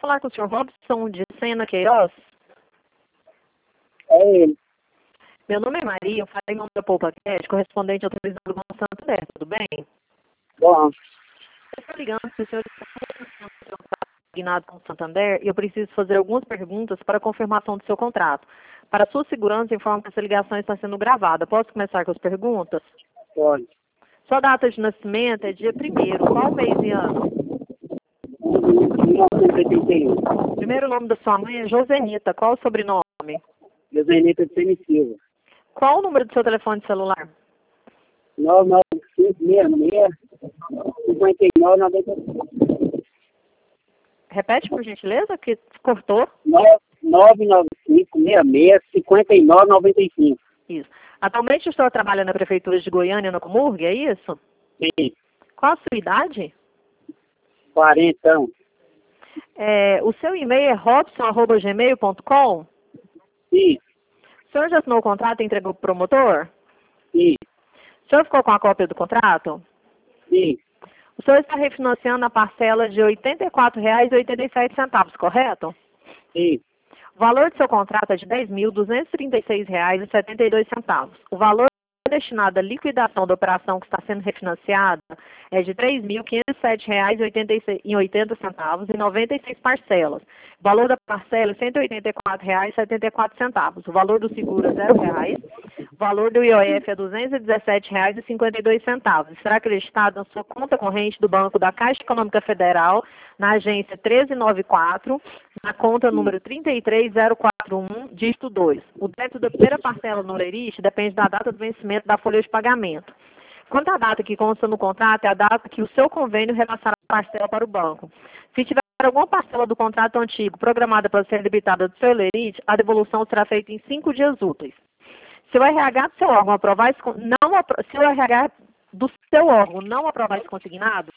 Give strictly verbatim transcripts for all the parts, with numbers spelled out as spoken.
falar com o senhor Robson de Sena Queiroz? É ele. Meu nome é Maria, eu falei em nome da PoupaCast, correspondente autorizado do Banco Santander, tudo bem? Bom, Eu estou ligando se o senhor está consignado com o Santander e eu preciso fazer algumas perguntas para confirmação do seu contrato. Para sua segurança, informo que essa ligação está sendo gravada. Posso começar com as perguntas? pode. Sua data de nascimento é dia primeiro. Qual mês e ano? mil novecentos e oitenta e um. Primeiro nome da sua mãe é Josenita. Qual o sobrenome? Desenheta de Sene Silva. Qual o número do seu telefone celular? nove nove cinco seis seis cinquenta e nove noventa e cinco. Repete, por gentileza, que cortou. nove nove cinco seis seis cinquenta e nove noventa e cinco. Isso. Atualmente o senhor trabalha na Prefeitura de Goiânia, na Comurg, é isso? Sim. Qual a sua idade? quarenta. É, o seu e-mail é robson arroba gmail ponto com? Sim. O senhor já assinou o contrato e entregou para o promotor? Sim. O senhor ficou com a cópia do contrato? Sim. O senhor está refinanciando a parcela de oitenta e quatro reais e oitenta e sete centavos, correto? Sim. O valor do seu contrato é de dez mil duzentos e trinta e seis reais e setenta e dois centavos. O valor destinado à liquidação da operação que está sendo refinanciada é de três mil quinhentos e sete reais e oitenta centavos e noventa e seis parcelas. O valor da parcela é cento e oitenta e quatro reais e setenta e quatro centavos. O valor do seguro é zero reais. O valor do I O F é duzentos e dezessete reais e cinquenta e dois centavos. Será acreditado na sua conta corrente do Banco da Caixa Econômica Federal, na agência treze noventa e quatro, na conta número trinta e três zero quatro um, dígito dois. O débito da primeira parcela no Lerite depende da data do vencimento da folha de pagamento. Quanto à data que consta no contrato, é a data que o seu convênio repassará a parcela para o banco. Se tiver alguma parcela do contrato antigo programada para ser debitada do seu Lerite, a devolução será feita em cinco dias úteis. Se o R H do seu órgão aprovar esse, não, se o R H do seu órgão não aprovar esse consignado,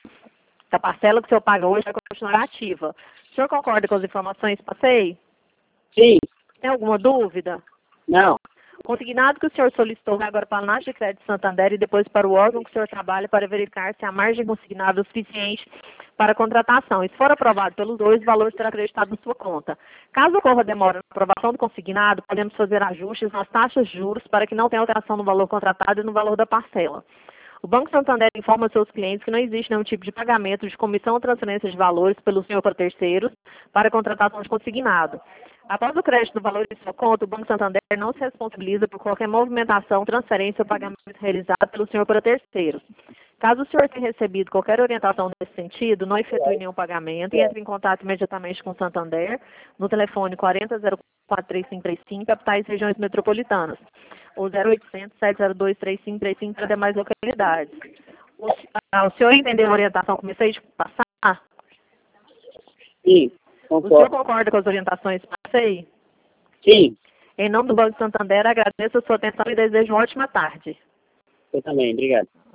a parcela que o senhor paga hoje vai continuar ativa. O senhor concorda com as informações que passei? Sim. Tem alguma dúvida? Não. O consignado que o senhor solicitou vai agora para a Análise de Crédito Santander e depois para o órgão que o senhor trabalha para verificar se a margem consignada é suficiente para a contratação. E se for aprovado pelos dois, o valor será acreditado na sua conta. Caso ocorra demora na aprovação do consignado, podemos fazer ajustes nas taxas de juros para que não tenha alteração no valor contratado e no valor da parcela. O Banco Santander informa seus clientes que não existe nenhum tipo de pagamento de comissão ou transferência de valores pelo senhor para terceiros para a contratação de consignado. Após o crédito do valor em sua conta, o Banco Santander não se responsabiliza por qualquer movimentação, transferência ou pagamento realizado pelo senhor para terceiros. Caso o senhor tenha recebido qualquer orientação nesse sentido, não efetue nenhum pagamento e entre em contato imediatamente com o Santander no telefone quarenta zero quatro três cinco três cinco, capitais e regiões metropolitanas, ou zero oitocentos sete zero dois três cinco três cinco para demais localidades. O, ah, o senhor entendeu a orientação que comecei de passar? Sim. O senhor concorda com as orientações que passei? Sim. Em nome do Banco Santander, agradeço a sua atenção e desejo uma ótima tarde. Eu também. Obrigado.